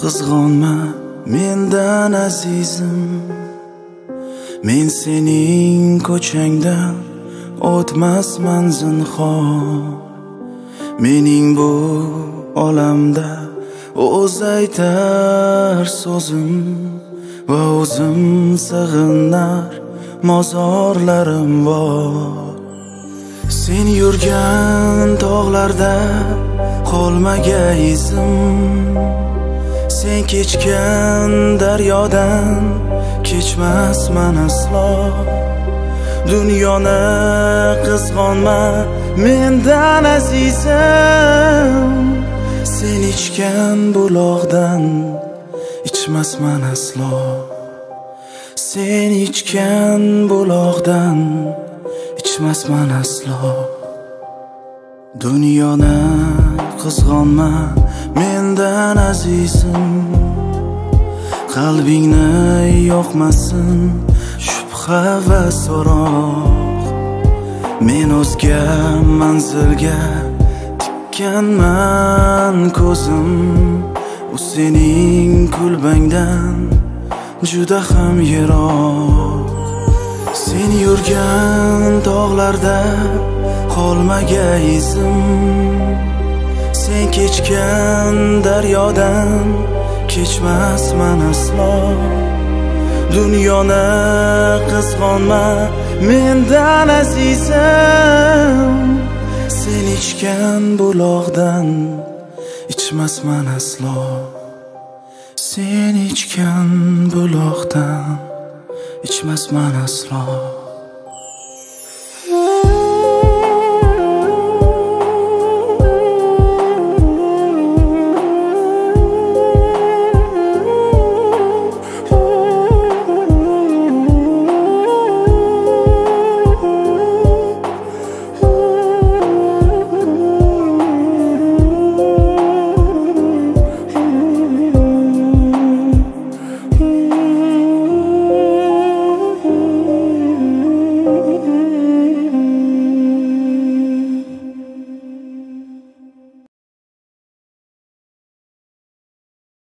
Qizg'onma mendan azizim, men sening ko'changdan o'tmasman zinhor. Mening bu olamda o'z aytar so'zim va o'zim sig'inar mozorlarim bor. Sen yurgan tog'larda qolmagay izim, sen kechgan daryodan kechmasman aslo. Dunyoni qizg'onma mendan azizim, sen ichgan buloqdan ichmasman aslo. Sen ichgan buloqdan ichmasman aslo. Dunyoni qizg'onma mendan azizim, qalbingni yoqmasin shubha va so'roq. Men o'zga manzilga tikkanman ko'zim, u sening kulbangdan juda ham yiroq. Sen yurgan tog'larda qolmagay izim, sen kechgan daryodan kechmasman aslo. Dunyoni qizg'onma mendan azizim, sen ichgan buloqdan ichmasman aslo. Sen ichgan buloqdan ichmasman aslo.